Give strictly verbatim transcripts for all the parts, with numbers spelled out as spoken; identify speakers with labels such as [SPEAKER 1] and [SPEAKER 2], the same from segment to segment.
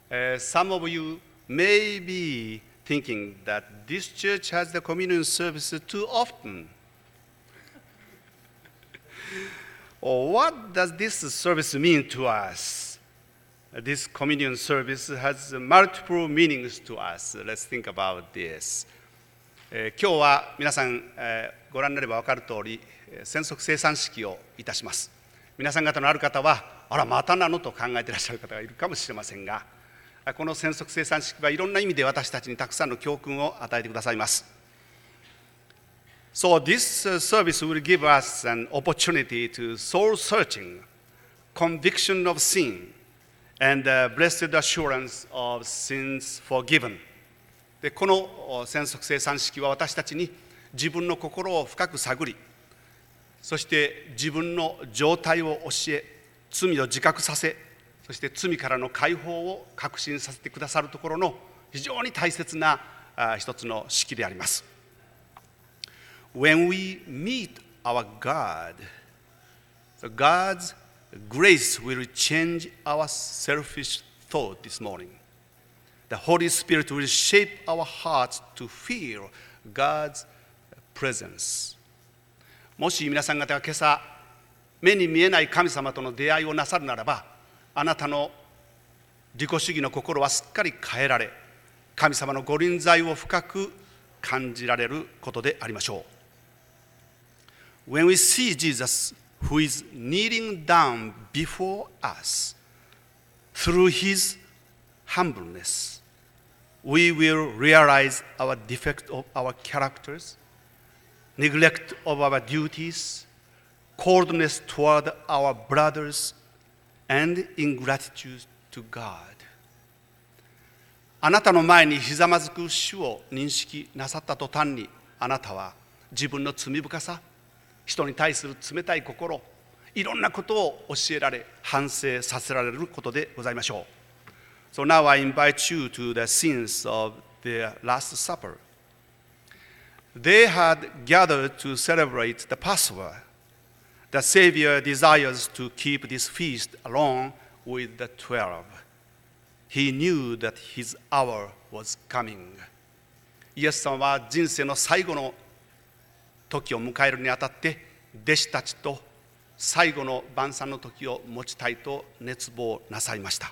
[SPEAKER 1] Uh, some of you may be thinking that this church has the communion service too often. Or what does this service mean to us? This communion service has multiple meanings to us. Let's think about this. えー、今日は皆さん、えー、ご覧になれば分かる通り、洗足生産式をいたします。皆さん方のある方は、あら、またなのと考えていらっしゃる方がいるかもしれませんが、この洗足生産式はいろんな意味で私たちにたくさんの教訓を与えてくださいます。So this service will give us an opportunity to soul searching, conviction of sin, and the blessed assurance of sins forgiven. でこの洗足生産式は私たちに自分の心を深く探り、そして自分の状態を教え、罪を自覚させ、そして罪からの解放を確信させてくださるところの非常に大切な一つの式であります。When we meet our God, so God's grace will change our selfish thought this morning.The Holy Spirit will shape our hearts to feel God's presence. もし皆さん方が今朝、目に見えない神様との出会いをなさるならば、あなたの自己主義の心はすっかり変えられ、神様のご臨在を深く感じられることでありましょう。When we see Jesus who is kneeling down before us through his humbleness,We will realize our defect of our characters, neglect of our duties, coldness toward our brothers, and ingratitude to God. あなたの前にひざまずく主を認識なさった途端に、あなたは自分の罪深さ、人に対する冷たい心、いろんなことを教えられ、反省させられることでございましょう。So now I invite you to the scenes of the Last Supper. They had gathered to celebrate the Passover. The Savior desires to keep this feast along with the twelve. He knew that his hour was coming. イエス様は人生の最後の時を迎えるにあたって、弟子たちと最後の晩餐の時を持ちたいと熱望なさいました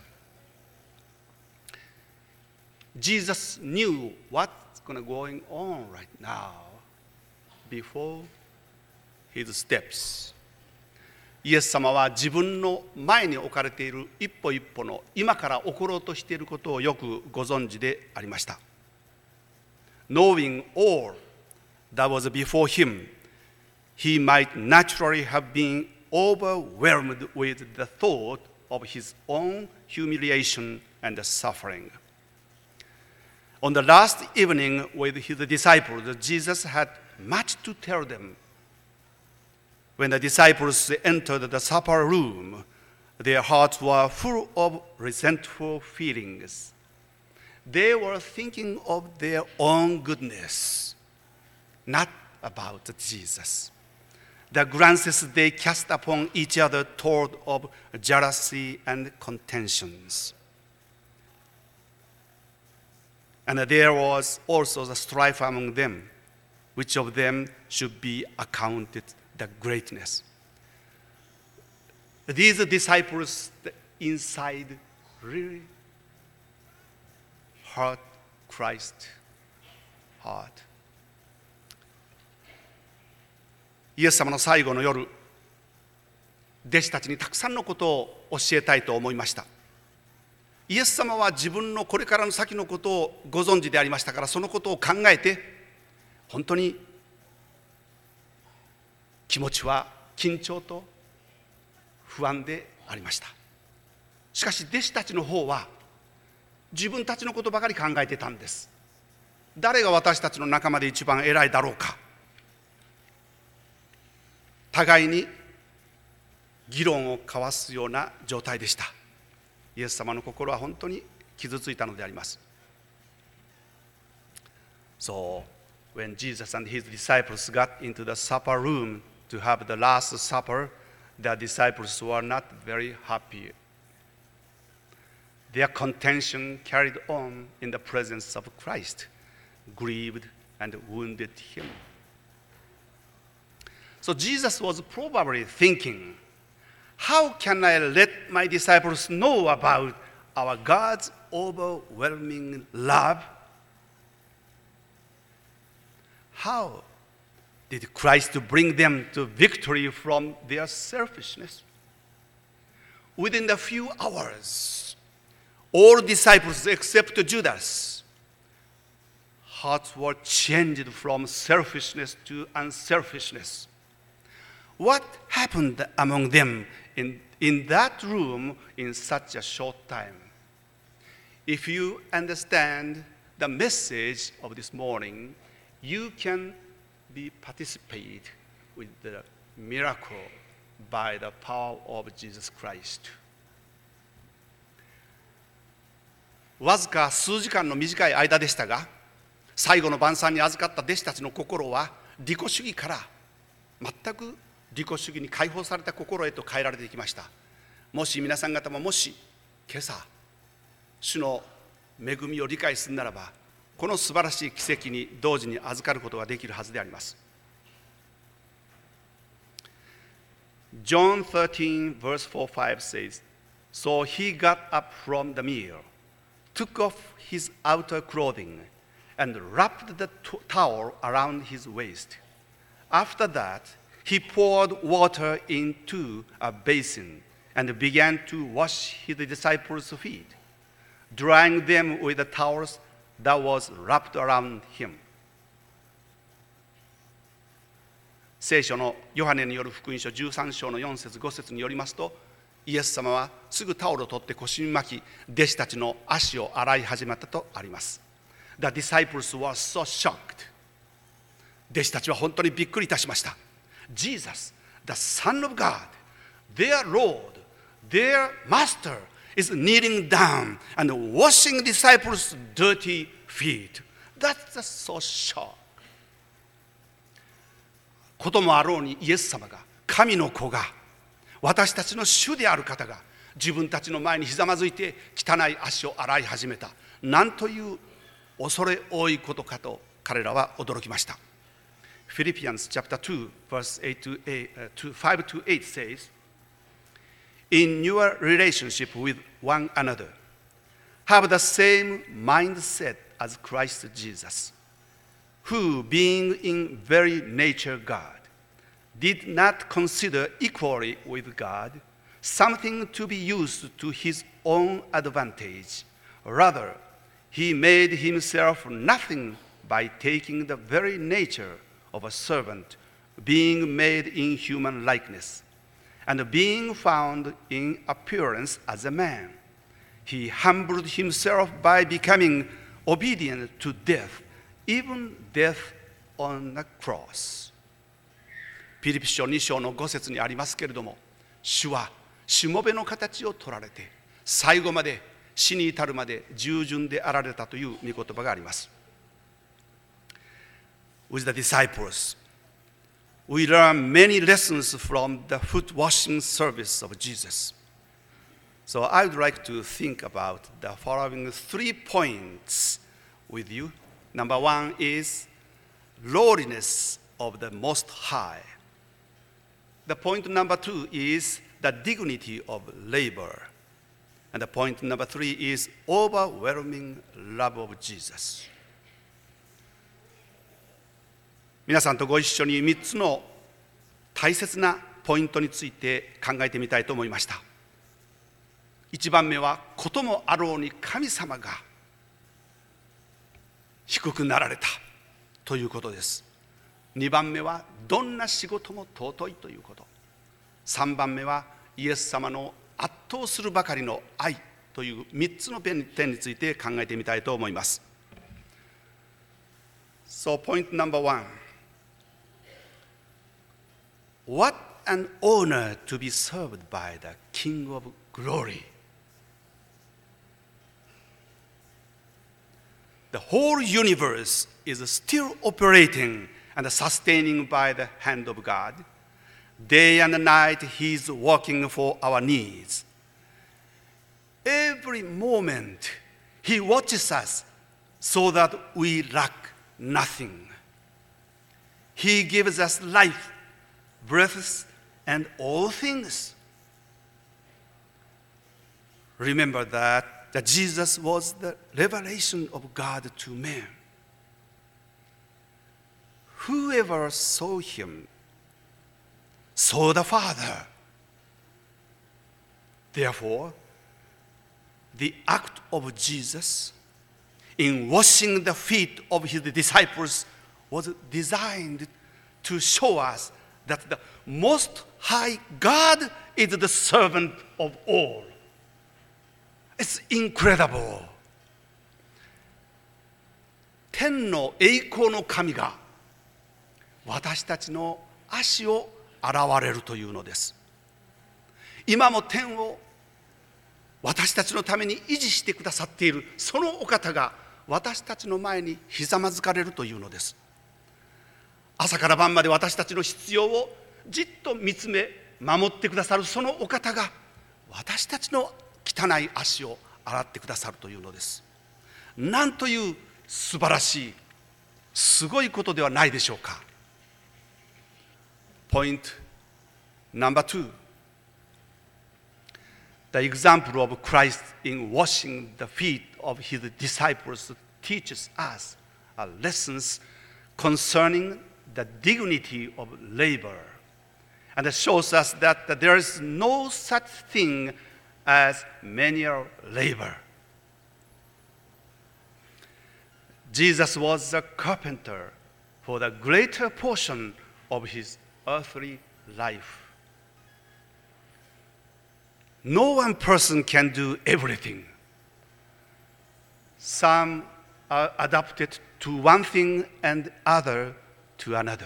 [SPEAKER 1] 。Jesus knew what's going on right now before his steps. イエス様は自分の前に置かれている一歩一歩の今から起ころうとしていることをよくご存知でありました。Knowing all that was before him, he might naturally have been overwhelmed with the thought of his own humiliation and suffering.On the last evening with his disciples, Jesus had much to tell them. When the disciples entered the supper room, their hearts were full of resentful feelings. They were thinking of their own goodness, not about Jesus. The glances they cast upon each other told of jealousy and contentions.And there was also the strife among them, which of them should be accounted the greatness. These disciples inside really hurt Christ's heart. イエス様の最後の夜、弟子たちにたくさんのことを教えたいと思いました。イエス様は自分のこれからの先のことをご存知でありましたから、そのことを考えて本当に気持ちは緊張と不安でありました。しかし弟子たちの方は自分たちのことばかり考えてたんです。誰が私たちの仲間で一番偉いだろうか。互いに議論を交わすような状態でした。イエス様の心は本当に傷ついたのであります。So, when Jesus and his disciples got into the supper room to have the Last Supper, the disciples were not very happy. their contention carried on in the presence of Christ, grieved and wounded him. So Jesus was probably thinking, how can I let my disciples know about our God's overwhelming love? How did Christ bring them to victory from their selfishness? Within a few hours, all disciples except Judas, hearts were changed from selfishness to unselfishness. What happened among them in, in that room in such a short time? If you understand the message of this morning, you can be participate with the miracle by the power of Jesus Christ. わずか数時間の短い間でしたが、最後の晩餐に預かった弟子たちの心は利己主義から全く利己主義に解放された心へと変えられていきました。もし皆さん方ももし今朝主の恵みを理解するならば、この素晴らしい奇跡に同時に預かることができるはずであります。John thirteen verse four five says, So he got up from the meal, took off his outer clothing, and wrapped the t- towel around his waist. After that, he poured water into a basin and began to wash his disciples' feet, drying them with the towels that was wrapped around him. 聖書のヨハネによる福音書じゅうさん章のよん節ご節によりますと、イエス様はすぐタオルを取って腰に巻き、弟子たちの足を洗い始めたとあります。The disciples were so shocked. 弟子たちは本当にびっくりいたしました。Jesus, the Son of God, their Lord, their Master, is kneeling down and washing disciples' dirty feet. That's just so shock. こともあろうにイエス様が、神の子が、私たちの主である方が自分たちの前にひざまずいて汚い足を洗い始めた。なんという恐れ多いことかと彼らは驚きました。Philippians chapter two verse eight to eight, uh, to five to eight says, In your relationship with one another, have the same mindset as Christ Jesus, who, being in very nature God, did not consider equality with God something to be used to his own advantage. Rather, he made himself nothing by taking the very nature of a servant, being made in human likeness, and being found in appearance as a man. He humbled himself by becoming obedient to death, even death on the cross. ピリピ書に章のご節にありますけれども、主はしもべの形を取られて、最後まで死に至るまで従順であられたという御言葉があります。With the disciples, we learn many lessons from the foot washing service of Jesus. So I would like to think about the following three points with you. Number one is lowliness of the Most High. The point number two is the dignity of labor. And the point number three is overwhelming love of Jesus. 皆さんとご一緒にみっつの大切なポイントについて考えてみたいと思いました。いちばんめは、こともあろうに神様が低くなられたということです。にばんめは、どんな仕事も尊いということ。さんばんめは、イエス様の圧倒するばかりの愛というみっつの点について考えてみたいと思います。So point number one. What an honor to be served by the King of Glory. The whole universe is still operating and sustaining by the hand of God. Day and night, He is working for our needs. every moment, He watches us so that we lack nothing. He gives us life, breath, and all things. Remember that, that Jesus was the revelation of God to men. Whoever saw Him saw the Father. Therefore, the act of Jesus in washing the feet of His disciples was designed to show us that the Most High God is the servant of all. It's incredible. 天の栄光の神が私たちの足を洗われるというのです。今も天を私たちのために維持してくださっているそのお方が私たちの前にひざまずかれるというのです。朝から晩まで私たちの必要をじっと見つめ守ってくださるそのお方が私たちの汚い足を洗ってくださるというのです。なんという素晴らしいすごいことではないでしょうか。Point number two. The example of Christ in washing the feet of His disciples teaches us lessons concerning the dignity of labor, and it shows us that there is no such thing as menial labor. Jesus was a carpenter for the greater portion of His earthly life. No one person can do everything. Some are adapted to one thing and other to another.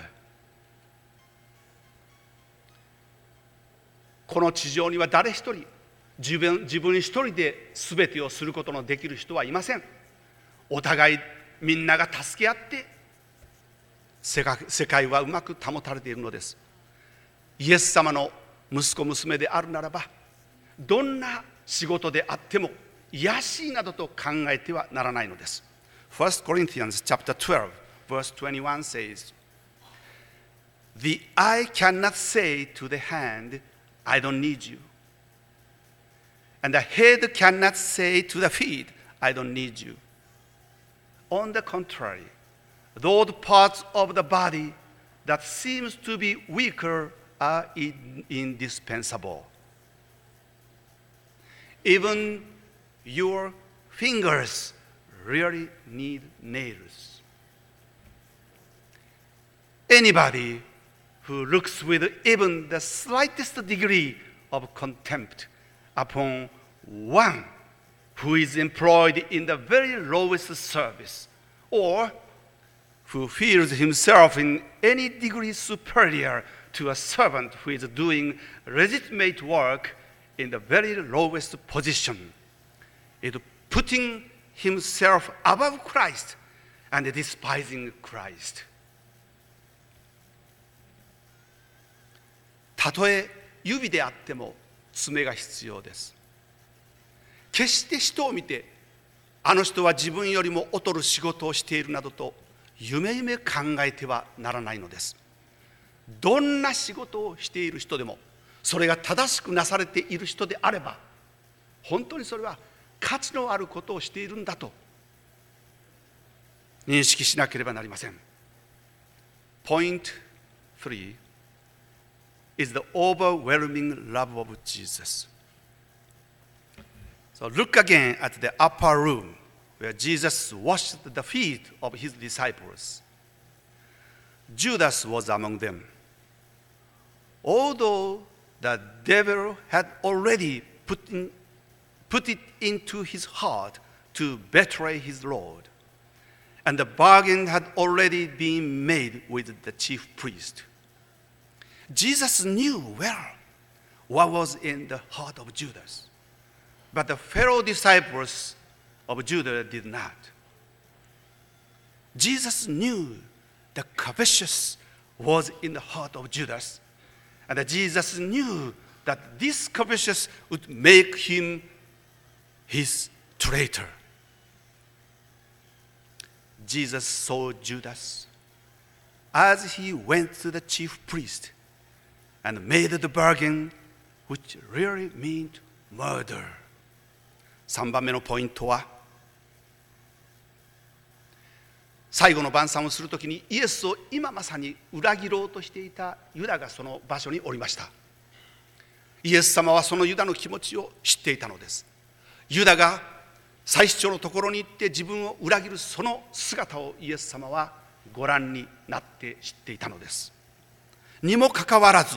[SPEAKER 1] この地上には誰一人自分、自分一人で全てをすることのできる人はいません。お互いみんなが助け合って世界、世界はうまく保たれているのです。イエス様の息子娘であるならばどんな仕事であっても卑しいなどと考えてはならないのです。First Corinthians chapter twelve verse twenty-one says, The eye cannot say to the hand, I don't need you. And the head cannot say to the feet, I don't need you. On the contrary, those parts of the body that seems to be weaker are in- indispensable. Even your fingers really need nails. Anybody who looks with even the slightest degree of contempt upon one who is employed in the very lowest service, or who feels himself in any degree superior to a servant who is doing legitimate work in the very lowest position, is putting himself above Christ and despising Christ. たとえ指であっても爪が必要です。決して人を見てあの人は自分よりも劣る仕事をしているなどと夢夢考えてはならないのです。どんな仕事をしている人でもそれが正しくなされている人であれば本当にそれは価値のあることをしているんだと認識しなければなりません。Point three is the overwhelming love of Jesus. So look again at the upper room where Jesus washed the feet of his disciples. Judas was among them. Although the devil had already put, in, put it into his heart to betray his Lord, and the bargain had already been made with the chief priest, Jesus knew well what was in the heart of Judas, but the fellow disciples of Judas did not. Jesus knew the covetous was in the heart of Judas, and Jesus knew that this covetous would make him his traitor. Jesus saw Judas as he went to the chief priest and made the bargain, which really meant murder. さんばんめのポイントは、最後の晩餐をするときにイエスを今まさに裏切ろうとしていたユダがその場所におりました。イエス様はそのユダの気持ちを知っていたのです。ユダが祭司長のところに行って自分を裏切るその姿をイエス様はご覧になって知っていたのです。にもかかわらず、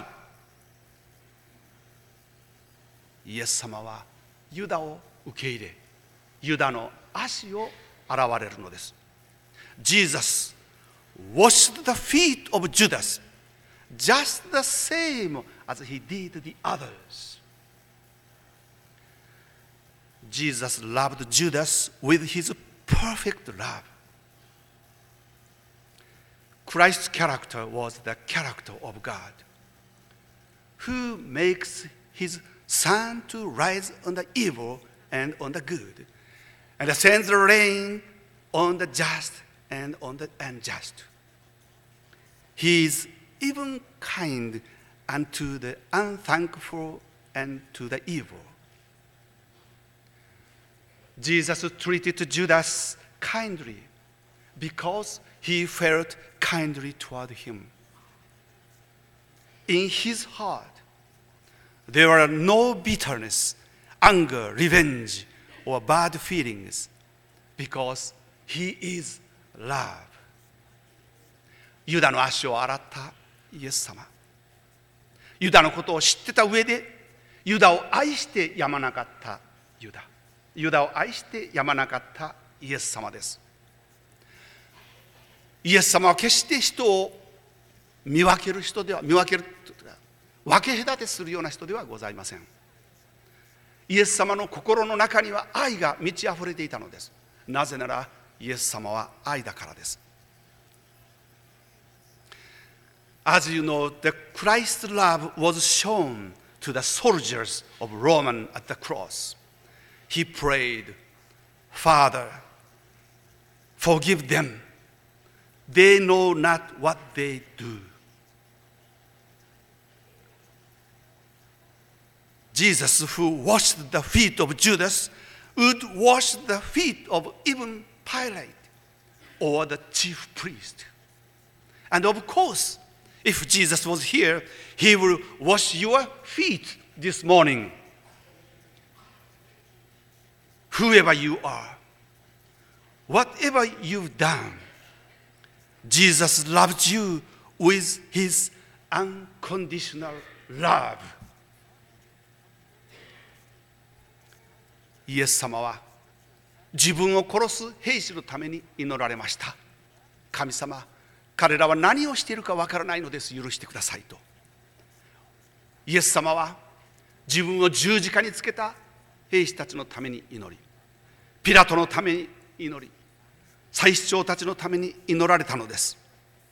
[SPEAKER 1] イエス様はユダを受け入れ、ユダの足を洗われるのです。Jesus washed the feet of Judas just the same as he did the others. Jesus loved Judas with his perfect love. Christ's character was the character of God, who makes his sun to rise on the evil and on the good, and sends the rain on the just and on the unjust. He is even kind unto the unthankful and to the evil. Jesus treated Judas kindly because he felt kindly toward him. In his heart, there are no bitterness, anger, revenge, or bad feelings because he is love. ユダの足を洗ったイエス様。ユダのことを知ってた上で、ユダを愛してやまなかったユダ。ユダを愛してやまなかったイエス様です。イエス様は決して人を見分ける人では、見分ける、分け隔てするような人ではございません。イエス様の心の中には愛が満ち溢れていたのです。なぜなら、イエス様は愛だからです。As you know, the Christ's love was shown to the soldiers of Roman at the cross. He prayed, Father, forgive them. They know not what they do. Jesus, who washed the feet of Judas, would wash the feet of even Pilate or the chief priest. And of course, if Jesus was here, he will wash your feet this morning. Whoever you are, whatever you've done, Jesus loves you with his unconditional love. イエス様は自分を殺す兵士のために祈られました。神様、彼らは何をしているかわからないのです。許してくださいと。イエス様は自分を十字架につけた兵士たちのために祈り、ピラトのために祈り、祭司長たちのために祈られたのです。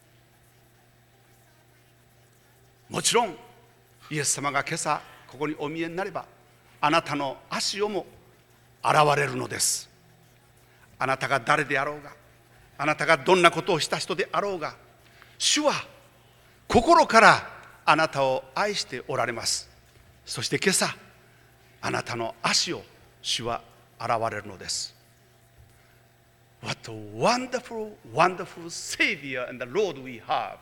[SPEAKER 1] もちろんイエス様が今朝ここにお見えになれば、あなたの足をも洗われるのです。あなたが誰であろうが、あなたがどんなことをした人であろうが、主は心からあなたを愛しておられます。そして今朝あなたの足を主は洗われるのです。 What a wonderful, wonderful Savior and the Lord we have.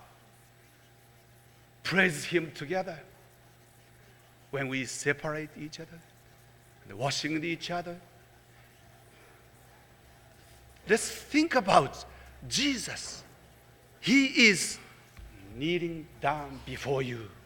[SPEAKER 1] Praise Him together when we separate each other and washing each other. Let's think about Jesus. He is kneeling down before you.